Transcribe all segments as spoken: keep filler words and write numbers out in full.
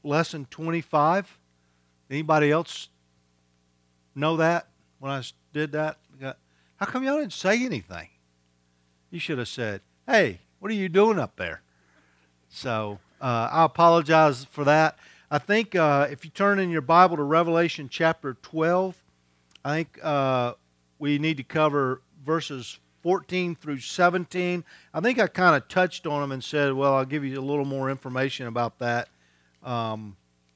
lesson twenty-five. Anybody else know that when I did that? How come y'all didn't say anything? You should have said, hey, what are you doing up there? So uh, I apologize for that. I think uh, if you turn in your Bible to Revelation chapter twelve, I think uh, we need to cover verses fourteen through seventeen. I think I kind of touched on them and said, well, I'll give you a little more information about that. Um,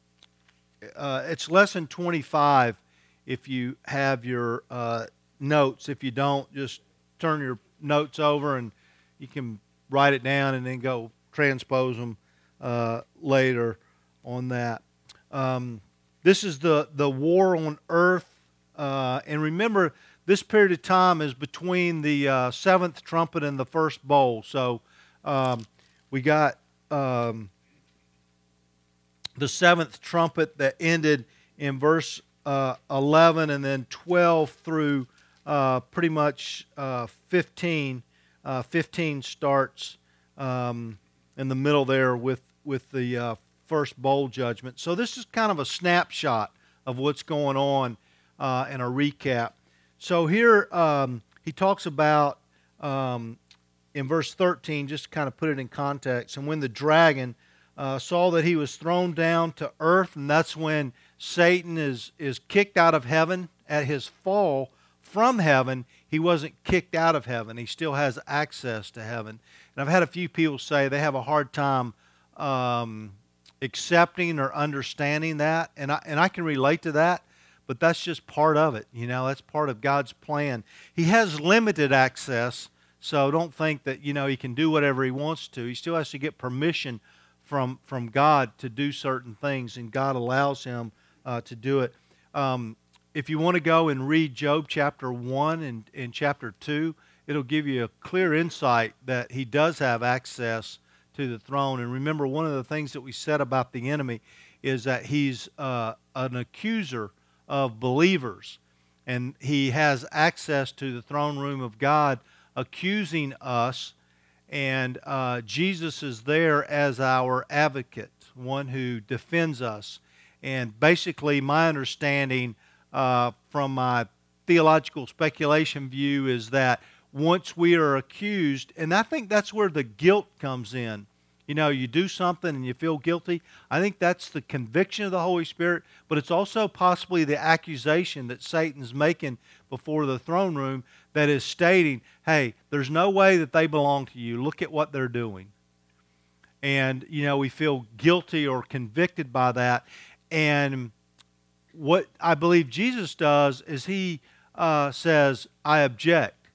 uh, it's lesson twenty-five if you have your uh, notes. If you don't, just turn your notes over and you can write it down and then go transpose them uh, later on that. Um, this is the, the war on earth. Uh, and remember, this period of time is between the uh, seventh trumpet and the first bowl. So um, we got um, the seventh trumpet that ended in verse uh, eleven, and then twelve through uh, pretty much uh, fifteen. Uh, fifteen starts um, in the middle there with, with the uh, first bowl judgment. So this is kind of a snapshot of what's going on uh, and a recap. So here um, he talks about, um, in verse thirteen, just to kind of put it in context, and when the dragon uh, saw that he was thrown down to earth, and that's when Satan is, is kicked out of heaven at his fall from heaven. He wasn't kicked out of heaven. He still has access to heaven. And I've had a few people say they have a hard time um, accepting or understanding that, and I, and I can relate to that. But that's just part of it, you know. That's part of God's plan. He has limited access, so don't think that, you know, he can do whatever he wants to. He still has to get permission from from God to do certain things, and God allows him uh, to do it. Um, if you want to go and read Job chapter one and, and chapter two, it'll give you a clear insight that he does have access to the throne. And remember, one of the things that we said about the enemy is that he's uh, an accuser of believers, and he has access to the throne room of God accusing us, and uh, Jesus is there as our advocate, one who defends us. And basically my understanding uh, from my theological speculation view is that once we are accused, and I think that's where the guilt comes in. You know, you do something and you feel guilty. I think that's the conviction of the Holy Spirit, but it's also possibly the accusation that Satan's making before the throne room that is stating, hey, there's no way that they belong to you. Look at what they're doing. And, you know, we feel guilty or convicted by that. And what I believe Jesus does is he uh, says, I object.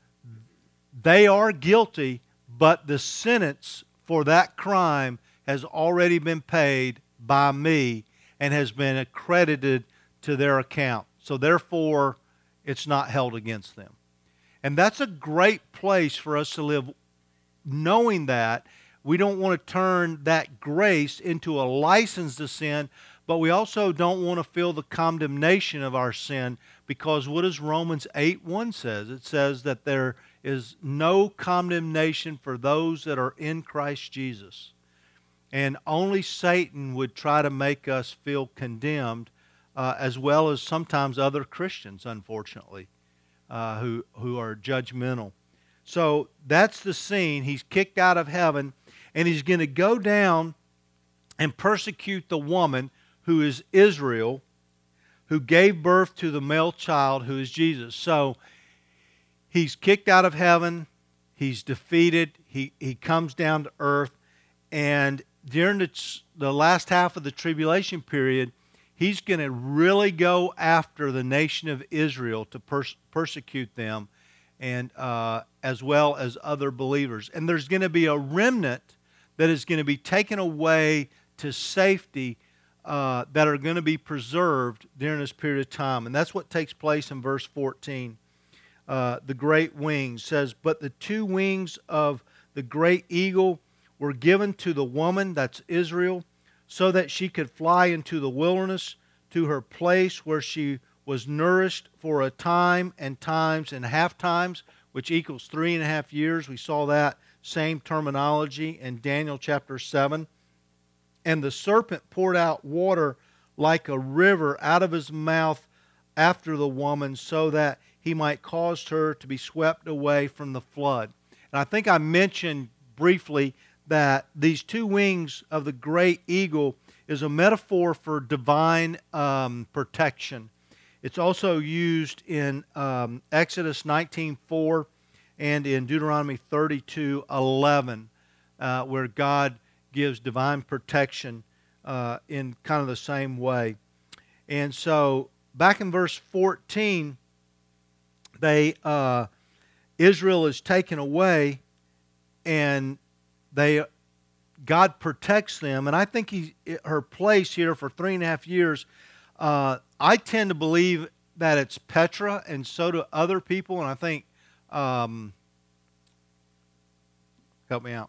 They are guilty, but the sentence for that crime has already been paid by me and has been accredited to their account. So therefore, it's not held against them. And that's a great place for us to live, knowing that. We don't want to turn that grace into a license to sin, but we also don't want to feel the condemnation of our sin, because what does Romans eight one says? It says that there is no condemnation for those that are in Christ Jesus. And only Satan would try to make us feel condemned, uh, as well as sometimes other Christians, unfortunately, uh, who, who are judgmental. So that's the scene. He's kicked out of heaven, and he's going to go down and persecute the woman who is Israel, who gave birth to the male child who is Jesus. So he's kicked out of heaven. He's defeated. He, he comes down to earth. And during the, the last half of the tribulation period, he's going to really go after the nation of Israel to pers- persecute them, and uh, as well as other believers. And there's going to be a remnant that is going to be taken away to safety, uh, that are going to be preserved during this period of time. And that's what takes place in verse fourteen. Uh, the great wings says, but the two wings of the great eagle were given to the woman, that's Israel, so that she could fly into the wilderness to her place where she was nourished for a time and times and half times, which equals three and a half years. We saw that same terminology in Daniel chapter seven. And the serpent poured out water like a river out of his mouth after the woman, so that he might cause her to be swept away from the flood. And I think I mentioned briefly that these two wings of the great eagle is a metaphor for divine um, protection. It's also used in um, Exodus nineteen four and in Deuteronomy thirty-two eleven, uh, where God gives divine protection uh, in kind of the same way. And so, back in verse fourteen, they uh, Israel is taken away, and they God protects them. And I think he, her place here for three and a half years, uh, I tend to believe that it's Petra, and so do other people. And I think, um, help me out,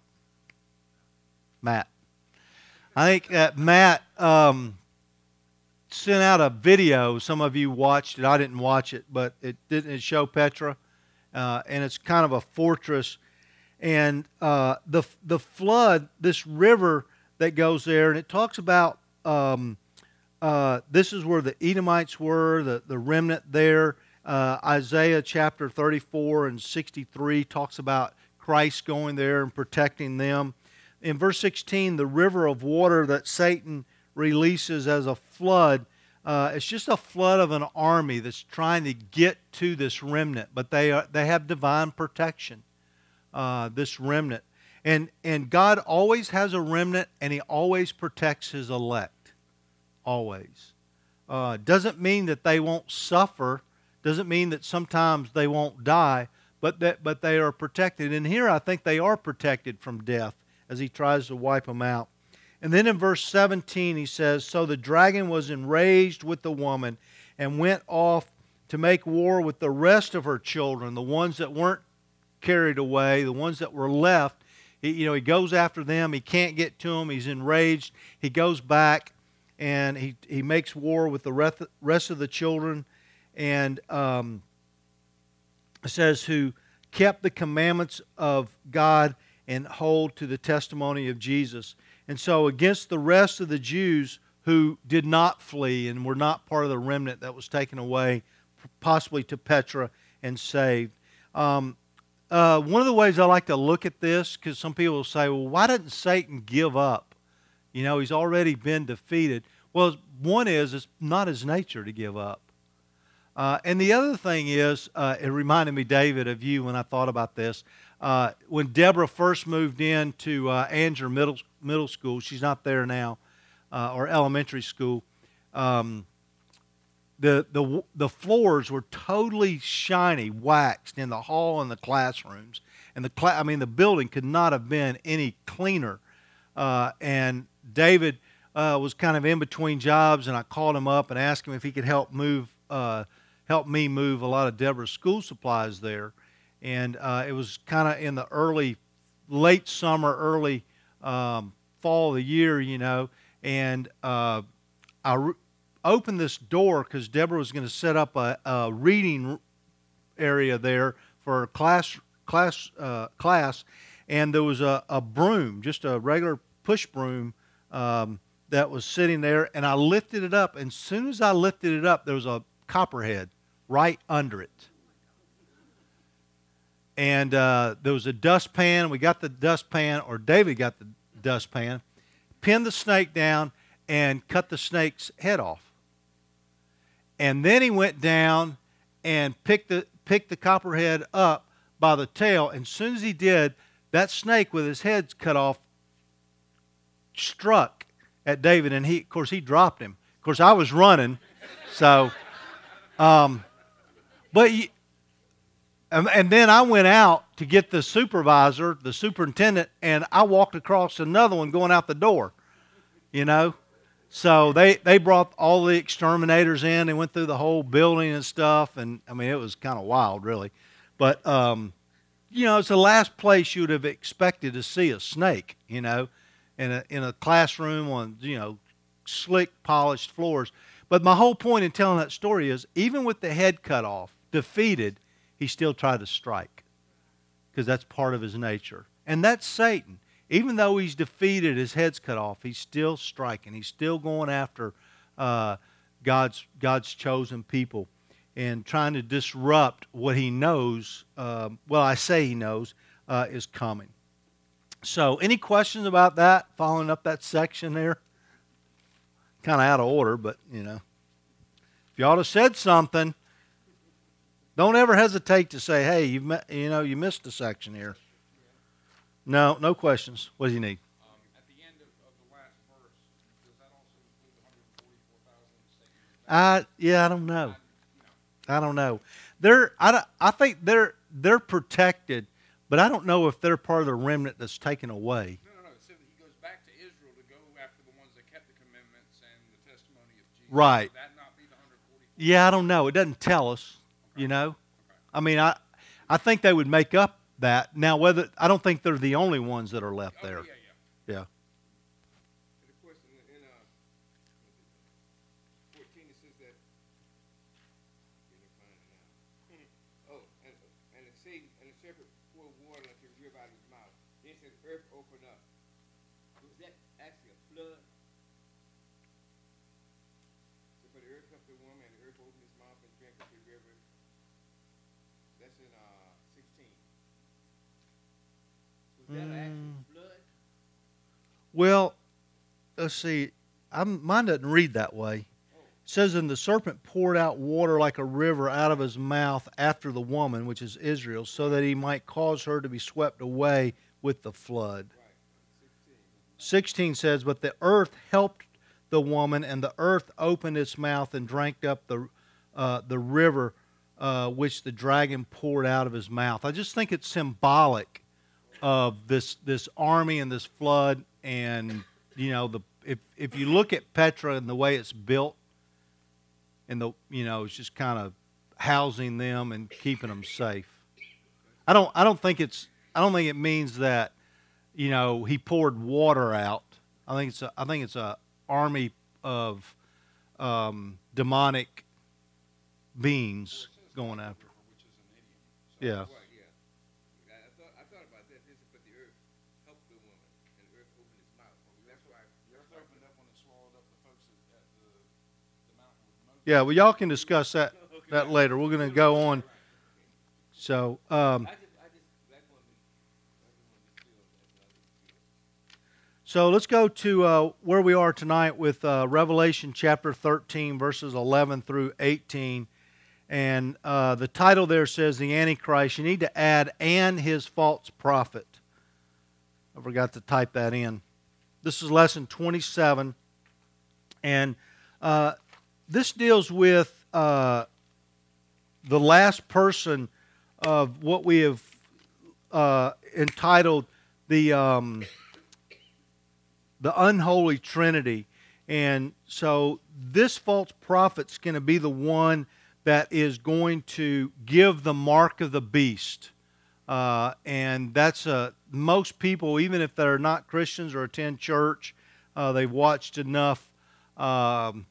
Matt. I think that Matt um, sent out a video. Some of you watched it. I didn't watch it, but it didn't show Petra, uh, and it's kind of a fortress. And uh, the the flood, this river that goes there, and it talks about um, uh, this is where the Edomites were, the, the remnant there. Uh, Isaiah chapter thirty-four and sixty-three talks about Christ going there and protecting them. In verse sixteen, the river of water that Satan releases as a flood, uh, it's just a flood of an army that's trying to get to this remnant, but they are, they have divine protection. Uh, this remnant. And and God always has a remnant, and He always protects His elect. Always. Uh, doesn't mean that they won't suffer. Doesn't mean that sometimes they won't die, but that but they are protected. And here I think they are protected from death as He tries to wipe them out. And then in verse seventeen He says, "So the dragon was enraged with the woman and went off to make war with the rest of her children," the ones that weren't carried away, the ones that were left. He, you know, he goes after them. He can't get to them. He's enraged. He goes back and he, he makes war with the rest, rest of the children. And um, it says, who kept the commandments of God and hold to the testimony of Jesus. And so against the rest of the Jews who did not flee and were not part of the remnant that was taken away, possibly to Petra and saved. Um, Uh, one of the ways I like to look at this, because some people will say, well, why didn't Satan give up? You know, he's already been defeated. Well, one is, it's not his nature to give up. Uh, and the other thing is, uh, it reminded me, David, of you when I thought about this. Uh, when Deborah first moved into uh, Anger Middle, middle School, she's not there now, uh, or elementary school, um, The, the the floors were totally shiny, waxed in the hall and the classrooms, and the cla- I mean the building could not have been any cleaner. Uh, and David uh, was kind of in between jobs, and I called him up and asked him if he could help move, uh, help me move a lot of Deborah's school supplies there. And uh, it was kind of in the early, late summer, early um, fall of the year, you know, and uh, I. Re- opened this door because Deborah was going to set up a, a reading area there for her class, class, uh, class, and there was a, a broom, just a regular push broom um, that was sitting there, and I lifted it up, and as soon as I lifted it up, there was a copperhead right under it. And uh, there was a dustpan. We got the dustpan, or David got the dustpan, pinned the snake down, and cut the snake's head off. And then he went down and picked the picked the copperhead up by the tail. And as soon as he did, that snake with his head cut off struck at David. And he, of course, he dropped him. Of course, I was running. So, um, but, you, and, and then I went out to get the supervisor, the superintendent, and I walked across another one going out the door, you know. So they, they brought all the exterminators in. They went through the whole building and stuff. And, I mean, it was kind of wild, really. But, um, you know, it's the last place you would have expected to see a snake, you know, in a, in a classroom on, you know, slick, polished floors. But my whole point in telling that story is, even with the head cut off, defeated, he still tried to strike, because that's part of his nature. And that's Satan. even though he's defeated, his head's cut off, he's still striking. He's still going after uh, God's God's chosen people and trying to disrupt what he knows, um, well, I say he knows, uh, is coming. So any questions about that, following up that section there? Kind of out of order, but, you know. If you ought to have said something, don't ever hesitate to say, hey, you've met, you know, you missed a section here. No, no questions. What do you need? Um, at the end of, of the last verse, does that also include one hundred forty-four thousand? I yeah, I don't know. I don't know. They're I, I think they're they're protected, but I don't know if they're part of the remnant that's taken away. No, no, no. It said that he goes back to Israel to go after the ones that kept the commandments and the testimony of Jesus. Right. Would that not be the one hundred forty-four? Yeah, I don't know. It doesn't tell us. Okay. You know. Okay. I mean, I I think they would make up that. Now, whether I don't think they're the only ones that are left Oh, there. yeah, yeah. Yeah. And of course, in, in uh, fourteen, it says that. Let me find it now. Oh, and and the Satan and the serpent poured water like a river out of his mouth. Then it said, "Earth opened up." Was that actually a flood? So for the earth helped the woman, and the earth opened its mouth and drank up the river. That's in uh sixteen. Was that an actual Mm. flood? Well, let's see. I'm, mine doesn't read that way. Oh, It says, and the serpent poured out water like a river out of his mouth after the woman, which is Israel, so that he might cause her to be swept away with the flood. right. Sixteen. sixteen says, but the earth helped the woman, and the earth opened its mouth and drank up the, uh, the river uh, which the dragon poured out of his mouth. I just think it's symbolic of this this army and this flood, and you know the if if you look at Petra and the way it's built, and the you know it's just kind of housing them and keeping them safe. I don't I don't think it's I don't think it means that you know he poured water out. I think it's a, I think it's a army of um, demonic beings going after. Which is an idiom. Yeah. Right, yeah. I, I thought I thought about that. This is but the earth helped the woman, and the earth opened its mouth. That's why. The earth opened up when it swallowed up the folks at, at the, the mountain with Moses. Yeah, well, y'all can discuss that that later. We're going to go on. So, um, I just, I just, that one, I just wanted to feel that. I didn't feel it. so let's go to uh, where we are tonight with uh, Revelation chapter thirteen, verses eleven through eighteen. And uh, the title there says the Antichrist. You need to add and his false prophet. I forgot to type that in. This is lesson twenty-seven. And uh, this deals with uh, the last person of what we have uh, entitled the um, the unholy Trinity. And so this false prophet's going to be the one that is going to give the mark of the beast. Uh, and that's uh, most people, even if they're not Christians or attend church, uh, they've watched enough um,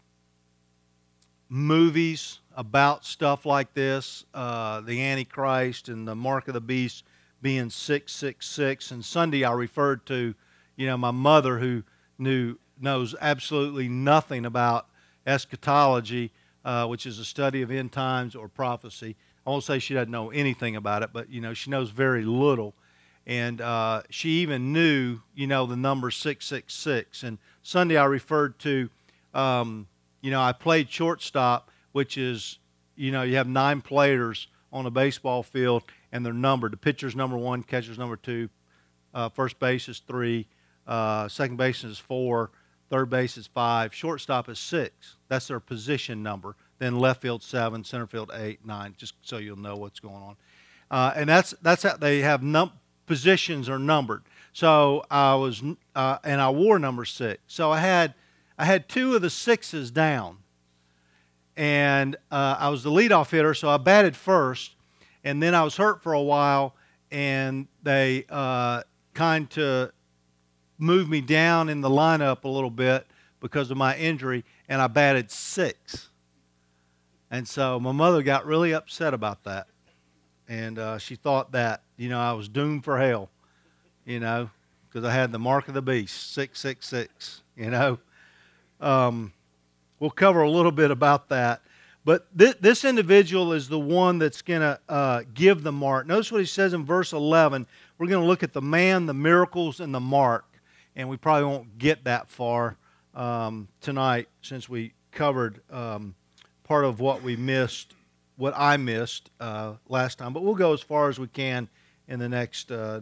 movies about stuff like this, uh, the Antichrist and the mark of the beast being six six six. And Sunday I referred to, you know, my mother who knew knows absolutely nothing about eschatology, uh, which is a study of end times or prophecy. I won't say she doesn't know anything about it, but, you know, she knows very little. And uh, she even knew, you know, the number six six six. And Sunday I referred to, um, you know, I played shortstop, which is, you know, you have nine players on a baseball field, and they're numbered. The pitcher's number one, catcher's number two, uh, first base is three, uh, second base is four, third base is five, shortstop is six. That's their position number. Then left field seven, center field eight, nine, just so you'll know what's going on. Uh, and that's that's how they have num- positions are numbered. So I was, uh, and I wore number six. So I had I had two of the sixes down, and uh, I was the leadoff hitter, so I batted first. And then I was hurt for a while, and they uh, kind of moved me down in the lineup a little bit because of my injury, and I batted six. And so my mother got really upset about that. And uh, she thought that, you know, I was doomed for hell, you know, because I had the mark of the beast, six six six, you know. Um, we'll cover a little bit about that. But th- this individual is the one that's going to uh, give the mark. Notice what he says in verse eleven. We're going to look at the man, the miracles, and the mark. And we probably won't get that far um, tonight since we covered um, part of what we missed, what I missed uh, last time. But we'll go as far as we can in the next uh,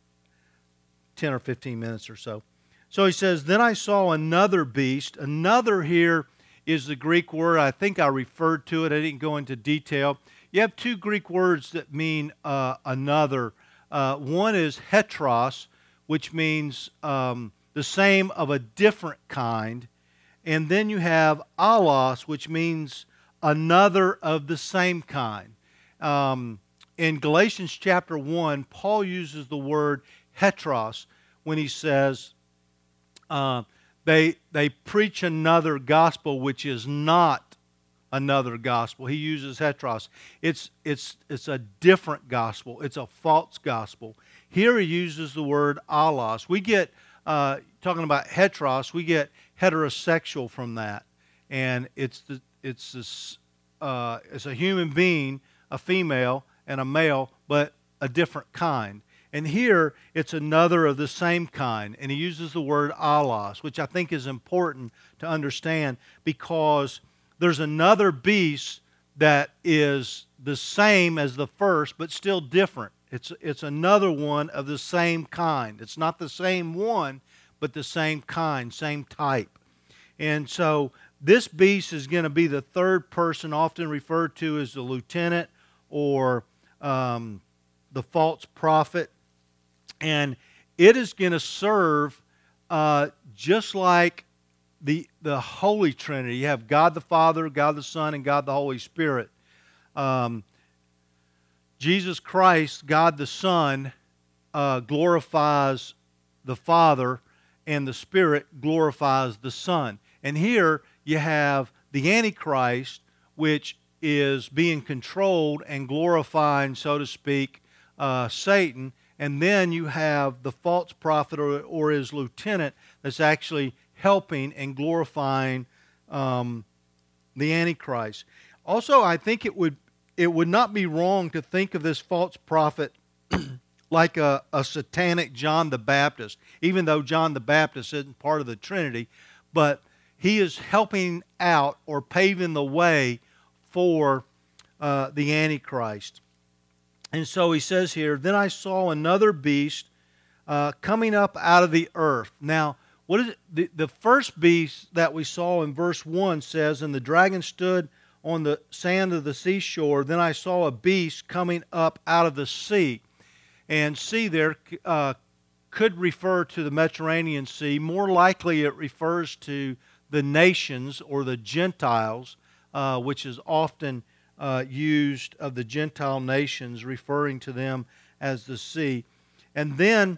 ten or fifteen minutes or so. So he says, then I saw another beast. Another here is the Greek word. I think I referred to it. I didn't go into detail. You have two Greek words that mean uh, another. Uh, one is heteros, which means um, the same of a different kind. And then you have allos, which means another of the same kind. Um, in Galatians chapter one, Paul uses the word heteros when he says, Uh, they they preach another gospel which is not another gospel. He uses heteros. It's it's it's a different gospel. It's a false gospel. Here he uses the word allos. We get uh, talking about heteros. We get heterosexual from that, and it's the it's this uh, it's a human being, a female and a male, but a different kind. And here, it's another of the same kind. And he uses the word allos, which I think is important to understand because there's another beast that is the same as the first, but still different. It's, it's another one of the same kind. It's not the same one, but the same kind, same type. And so this beast is going to be the third person, often referred to as the lieutenant or um, the false prophet. And it is going to serve uh, just like the the Holy Trinity. You have God the Father, God the Son, and God the Holy Spirit. Um, Jesus Christ, God the Son, uh, glorifies the Father, and the Spirit glorifies the Son. And here you have the Antichrist, which is being controlled and glorifying, so to speak, uh, Satan. And then you have the false prophet or, or his lieutenant that's actually helping and glorifying um, the Antichrist. Also, I think it would it would not be wrong to think of this false prophet like a, a satanic John the Baptist, even though John the Baptist isn't part of the Trinity, but he is helping out or paving the way for uh, the Antichrist. And so he says here, then I saw another beast uh, coming up out of the earth. Now, what is it? The, the first beast that we saw in verse one says, and the dragon stood on the sand of the seashore. Then I saw a beast coming up out of the sea. And sea there uh, could refer to the Mediterranean Sea. More likely it refers to the nations or the Gentiles, uh, which is often Uh, used of the Gentile nations, referring to them as the sea. And then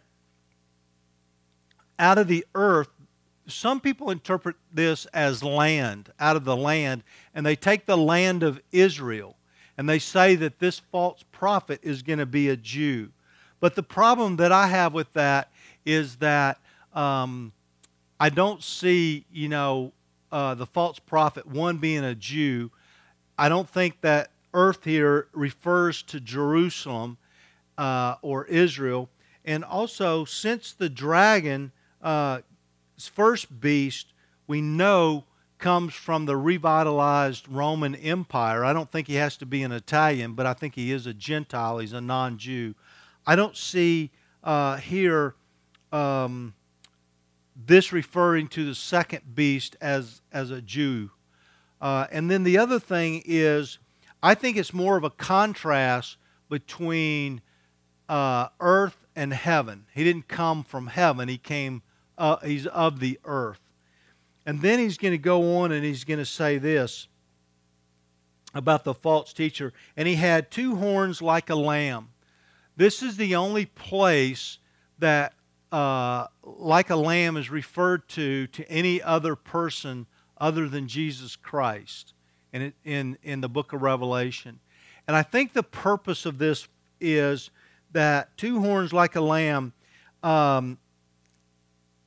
out of the earth, some people interpret this as land, out of the land, and they take the land of Israel, and they say that this false prophet is going to be a Jew. But the problem that I have with that is that um, I don't see, you know, uh, the false prophet, one being a Jew. I don't think that earth here refers to Jerusalem uh, or Israel. And also, since the dragon, uh, first beast, we know comes from the revitalized Roman Empire. I don't think he has to be an Italian, but I think he is a Gentile. He's a non-Jew. I don't see uh, here um, this referring to the second beast as, as a Jew. Uh, and then the other thing is, I think it's more of a contrast between uh, earth and heaven. He didn't come from heaven. He came, uh, he's of the earth. And then he's going to go on and he's going to say this about the false teacher. And he had two horns like a lamb. This is the only place that uh, like a lamb is referred to to any other person other than Jesus Christ in, it, in, in the book of Revelation. And I think the purpose of this is that two horns like a lamb, um,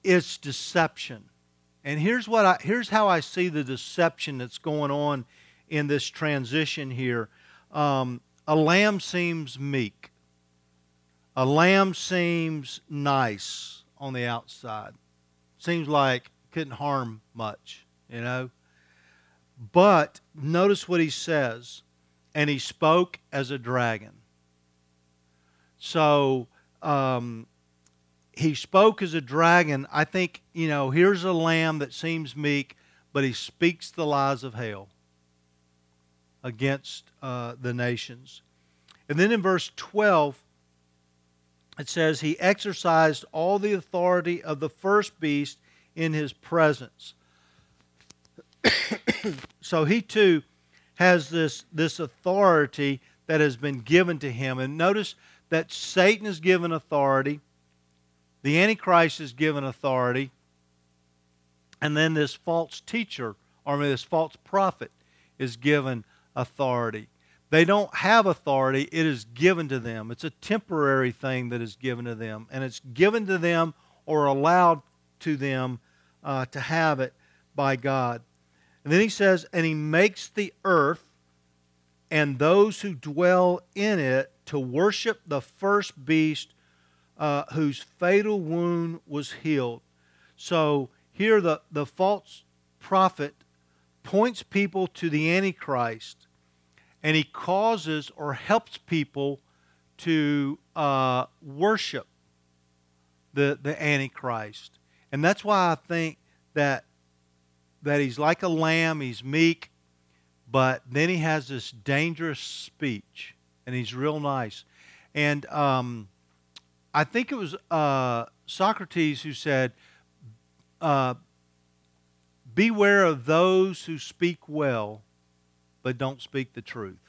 it's deception. And here's what I here's how I see the deception that's going on in this transition here. Um, a lamb seems meek. A lamb seems nice on the outside. Seems like couldn't harm much, you know. But notice what he says. And he spoke as a dragon. So um, he spoke as a dragon. I think, you know, here's a lamb that seems meek, but he speaks the lies of hell against uh, the nations. And then in verse twelve, it says, he exercised all the authority of the first beast in his presence. So he too has this, this authority that has been given to him. And notice that Satan is given authority. The Antichrist is given authority. And then this false teacher, or this false prophet, is given authority. They don't have authority. It is given to them. It's a temporary thing that is given to them. And it's given to them or allowed to them uh, to have it by God. And then he says, and he makes the earth and those who dwell in it to worship the first beast uh, whose fatal wound was healed. So here the, the false prophet points people to the Antichrist, and he causes or helps people to uh, worship the, the Antichrist. And that's why I think that that he's like a lamb, he's meek, but then he has this dangerous speech, and he's real nice. And um, I think it was uh, Socrates who said, uh, beware of those who speak well, but don't speak the truth.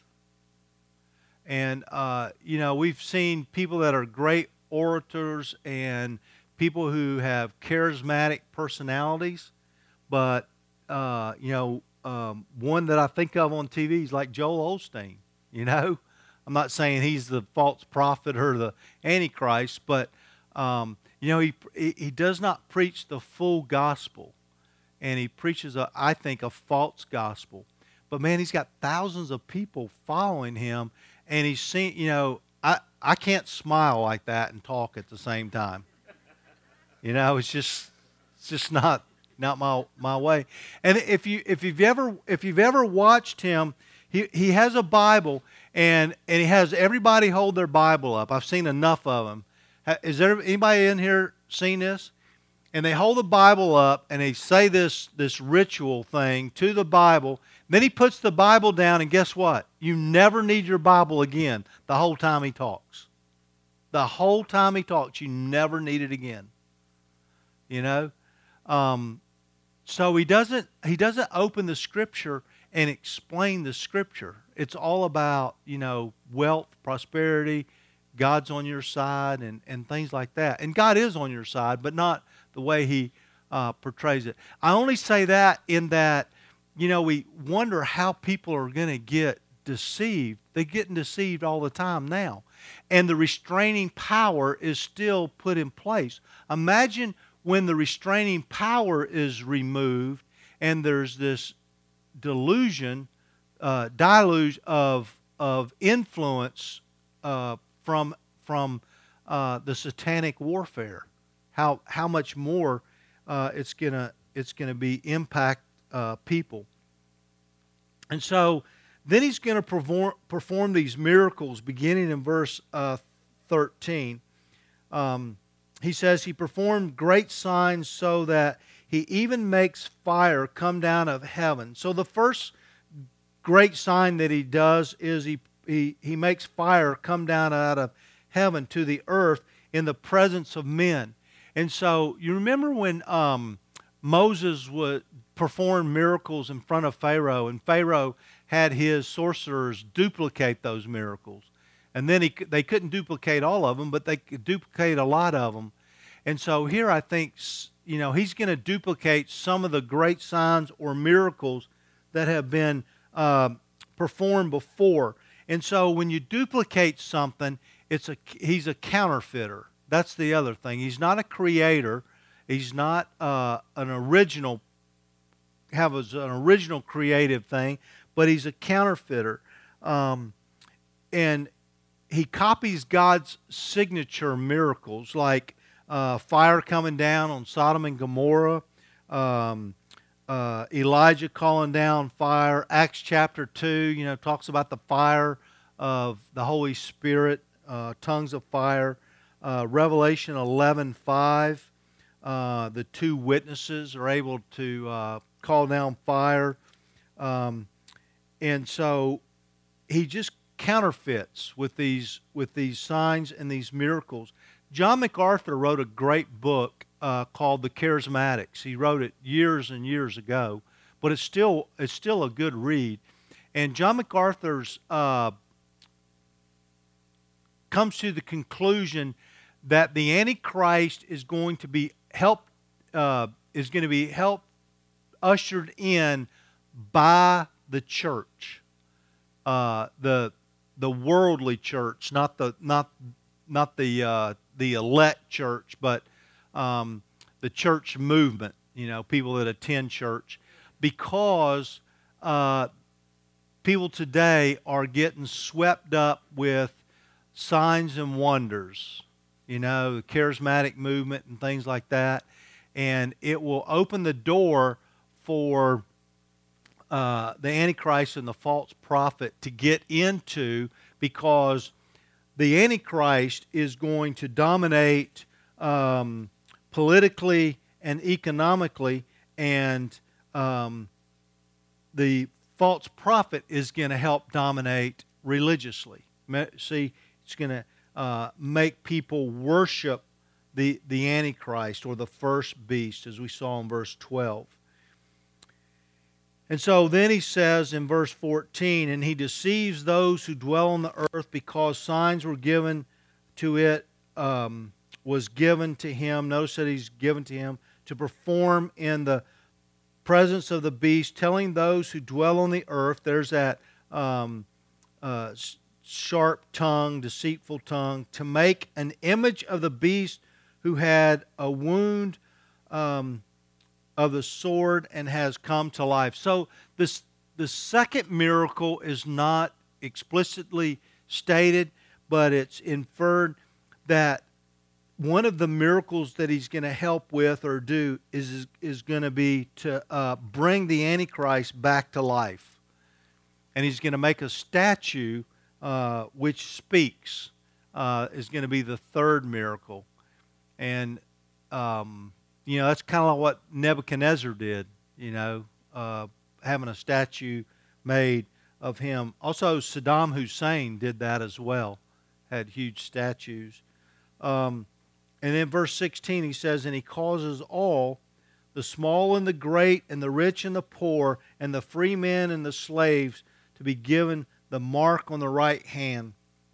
And, uh, you know, we've seen people that are great orators and people who have charismatic personalities, but Uh, you know, um, one that I think of on T V is like Joel Osteen. You know, I'm not saying he's the false prophet or the Antichrist, but um, you know, he he does not preach the full gospel, and he preaches a, I think, a false gospel. But man, he's got thousands of people following him, and he's seen. You know, I I can't smile like that and talk at the same time. You know, it's just it's just not. Not my my way. And if you if you've ever if you've ever watched him, he he has a Bible, and and he has everybody hold their Bible up. I've seen enough of them. Is there anybody in here seen this? And they hold the Bible up, and they say this this ritual thing to the Bible. Then he puts the Bible down, and guess what? You never need your Bible again the whole time he talks. The whole time he talks, you never need it again. You know. Um, So he doesn't he doesn't open the Scripture and explain the Scripture. It's all about, you know, wealth, prosperity, God's on your side, and, and things like that. And God is on your side, but not the way he uh, portrays it. I only say that in that, you know, we wonder how people are going to get deceived. They're getting deceived all the time now. And the restraining power is still put in place. Imagine when the restraining power is removed and there's this delusion, uh, deluge of of influence uh, from from uh, the satanic warfare, how how much more uh, it's gonna it's gonna be impact uh, people. And so then he's going to perform perform these miracles, beginning in verse uh, thirteen. Um, He says he performed great signs so that he even makes fire come down of heaven. So the first great sign that he does is he, he, he makes fire come down out of heaven to the earth in the presence of men. And so you remember when um, Moses would perform miracles in front of Pharaoh, and Pharaoh had his sorcerers duplicate those miracles. And then he, they couldn't duplicate all of them, but they could duplicate a lot of them. And so here I think, you know, he's going to duplicate some of the great signs or miracles that have been uh, performed before. And so when you duplicate something, it's a he's a counterfeiter. That's the other thing. He's not a creator, He's not uh, an original, have as an original creative thing, but he's a counterfeiter. Um, and he copies God's signature miracles, like uh, fire coming down on Sodom and Gomorrah, um, uh, Elijah calling down fire. Acts chapter two, you know, talks about the fire of the Holy Spirit, uh, tongues of fire. Uh, Revelation eleven five, uh, the two witnesses are able to uh, call down fire. Um, and so he just counterfeits with these with these signs and these miracles. John MacArthur wrote a great book uh, called The Charismatics. He wrote it years and years ago, but it's still it's still a good read. And John MacArthur's uh, comes to the conclusion that the Antichrist is going to be helped uh, is going to be helped ushered in by the church, uh, the the worldly church, not the not not the uh, the elect church, but um, the church movement. You know, people that attend church, because uh, people today are getting swept up with signs and wonders. You know, the charismatic movement and things like that, and it will open the door for uh, the Antichrist and the false prophet to get into, because the Antichrist is going to dominate um, politically and economically, and um, the false prophet is going to help dominate religiously. See, it's going to uh, make people worship the, the Antichrist, or the first beast, as we saw in verse twelve. And so then he says in verse fourteen, and he deceives those who dwell on the earth, because signs were given to it, um, was given to him. Notice that he's given to him to perform in the presence of the beast, telling those who dwell on the earth, there's that um, uh, sharp tongue, deceitful tongue, to make an image of the beast who had a wound um, of the sword and has come to life. So this the second miracle is not explicitly stated, but it's inferred that one of the miracles that he's going to help with or do is is, is going to be to uh, bring the Antichrist back to life. And he's going to make a statue uh, which speaks, uh, is going to be the third miracle. And um You know, that's kind of like what Nebuchadnezzar did, you know, uh, having a statue made of him. Also, Saddam Hussein did that as well, had huge statues. Um, and in verse sixteen, he says, and he causes all, the small and the great, and the rich and the poor, and the free men and the slaves, to be given the mark on the right hand.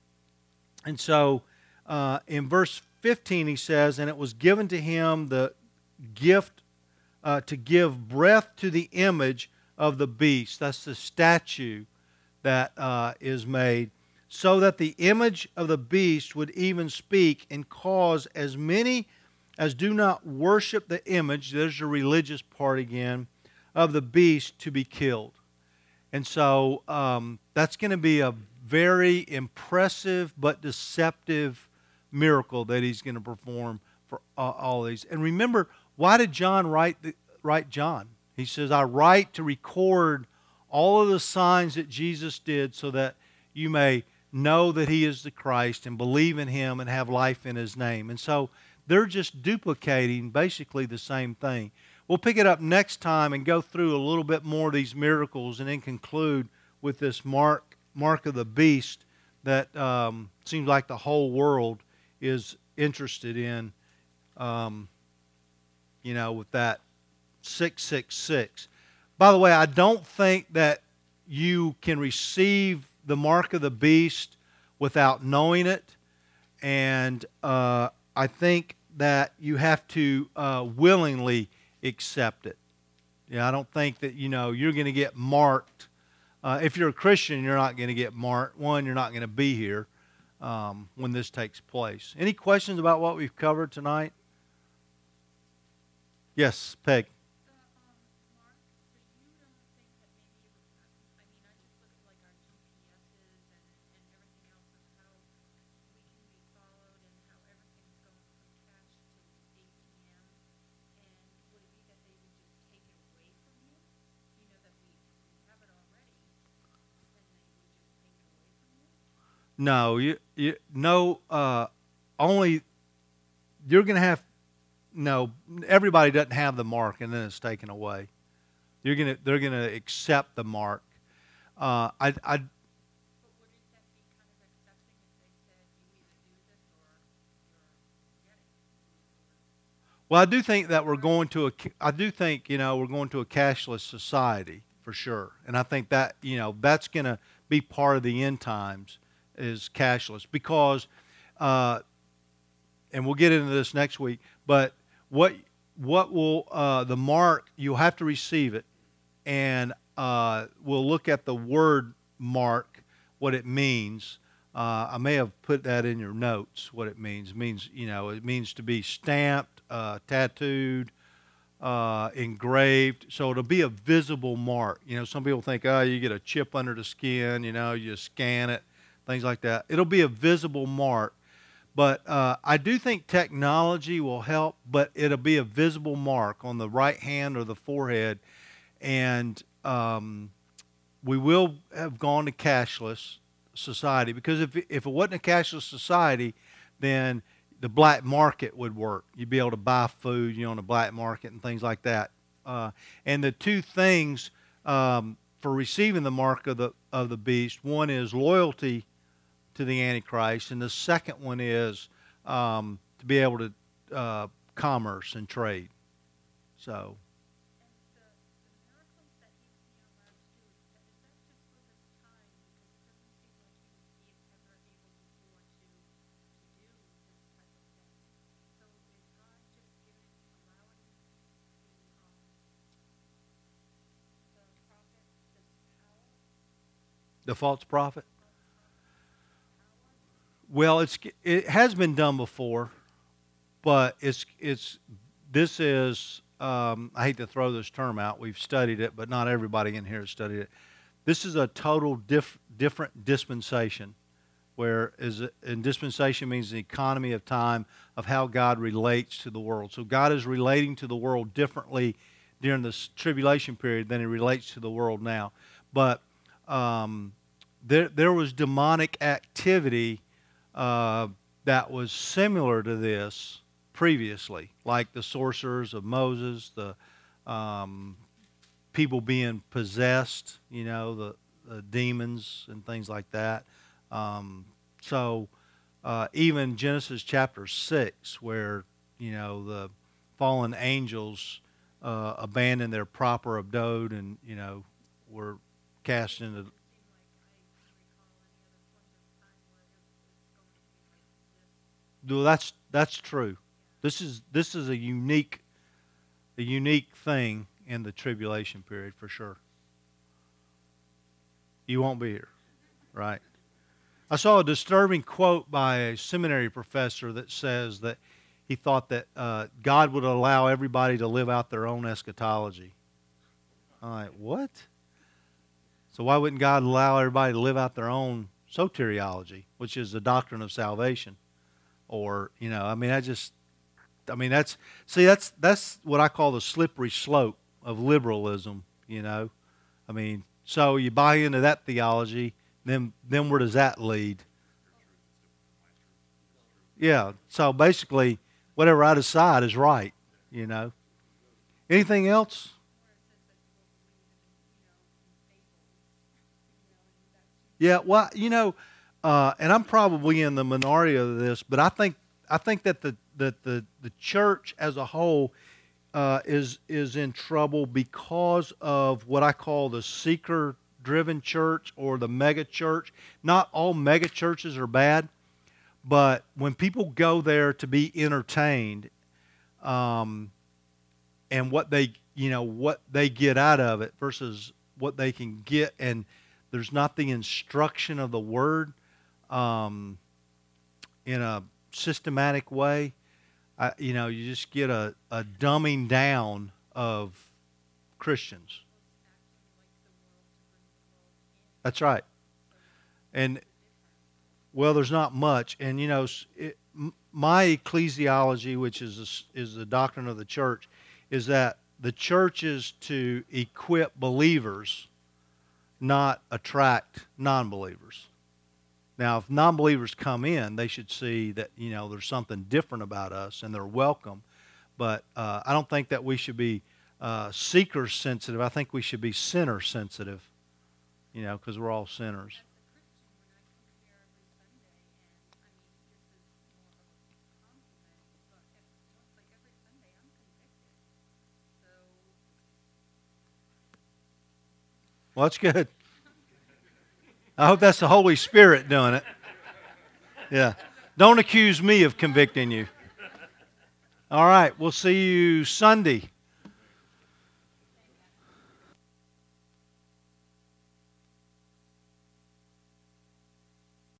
And so, uh, in verse fifteen, he says, and it was given to him the gift uh, to give breath to the image of the beast. That's the statue that uh, is made, so that the image of the beast would even speak, and cause as many as do not worship the image, there's the religious part again, of the beast to be killed. And so um, that's going to be a very impressive but deceptive miracle that he's going to perform for uh, all these. And remember, why did John write the, write John? He says, I write to record all of the signs that Jesus did, so that you may know that he is the Christ and believe in him and have life in his name. And so they're just duplicating basically the same thing. We'll pick it up next time and go through a little bit more of these miracles, and then conclude with this mark mark of the beast that um, seems like the whole world is interested in. Um, you know, with that six six six. By the way, I don't think that you can receive the mark of the beast without knowing it. And uh, I think that you have to uh, willingly accept it. Yeah, I don't think that, you know, you're going to get marked. Uh, if you're a Christian, you're not going to get marked. One, you're not going to be here um, when this takes place. Any questions about what we've covered tonight? Yes, Peg. The um, mark, so you don't think that maybe it would, I mean, I just look at like our G P S's and, and everything else of how we can be followed and how everything's going from cash to A T M. And would it be that they would just take it away from you? You know that we, we have it already, and they would just take it away from you? No, you, you no. Uh, only you're going to have. No, everybody doesn't have the mark, and then it's taken away. You're gonna, they're going to accept the mark. Uh, I, I, But wouldn't that be kind of accepting if they said you either do this or you're forgetting? well, I do think that we're going to a. I do think you know we're going to a cashless society for sure, and I think that you know that's going to be part of the end times is cashless because, uh, and we'll get into this next week. But what what will uh, the mark? You'll have to receive it, and uh, we'll look at the word mark, what it means. Uh, I may have put that in your notes. What it means it means you know it means to be stamped, uh, tattooed, uh, engraved. So it'll be a visible mark. You know, some people think, oh, you get a chip under the skin. You know, you just scan it, things like that. It'll be a visible mark. But uh, I do think technology will help, but it'll be a visible mark on the right hand or the forehead. And um, we will have gone to cashless society because if, if it wasn't a cashless society, then the black market would work. You'd be able to buy food, you know, on the black market and things like that. Uh, and the two things um, for receiving the mark of the of the beast, one is loyalty to the Antichrist, and the second one is um, to be able to uh, commerce and trade. So, And the, the miracles that he's being allowed to do, is that, is that just for this time? Because it doesn't seem like he was e- ever able before to, to do this type of thing. So is God just giving, allowing the, um, the prophet this power? the false prophet. Power? Well, it's it has been done before, but it's it's this is um, I hate to throw this term out. We've studied it, but not everybody in here has studied it. This is a total diff, different dispensation, where is it, and dispensation means the economy of time of how God relates to the world. So God is relating to the world differently during this tribulation period than He relates to the world now. But um, there there was demonic activity. Uh, that was similar to this previously, like the sorcerers of Moses, the um, people being possessed, you know, the, the demons and things like that. Um, so uh, even Genesis chapter six, where, you know, the fallen angels uh, abandoned their proper abode and, you know, were cast into Well, that's that's true. This is this is a unique a unique thing in the tribulation period for sure. You won't be here, right? I saw a disturbing quote by a seminary professor that says that he thought that uh, God would allow everybody to live out their own eschatology. I'm like, what? So why wouldn't God allow everybody to live out their own soteriology, which is the doctrine of salvation? Or, you know, I mean, I just, I mean, that's, see, that's that's what I call the slippery slope of liberalism, you know. I mean, so you buy into that theology, then then where does that lead? Yeah, so basically, whatever I decide is right, you know. Anything else? Yeah, well, you know, uh, and I'm probably in the minority of this, but I think I think that the that the, the church as a whole uh, is is in trouble because of what I call the seeker-driven church or the mega church. Not all mega churches are bad, but when people go there to be entertained, um, and what they you know what they get out of it versus what they can get, and there's not the instruction of the Word um, in a systematic way. I, you know, you just get a, a dumbing down of Christians. That's right. And, well, there's not much. And, you know, it, my ecclesiology, which is a, is the doctrine of the church, is that the church is to equip believers, not attract non-believers. Now, if non-believers come in, they should see that, you know, there's something different about us and they're welcome. But uh, I don't think that we should be uh, seeker-sensitive. I think we should be sinner-sensitive, you know, because we're all sinners. Well, that's good. I hope that's the Holy Spirit doing it. Yeah. Don't accuse me of convicting you. All right. We'll see you Sunday.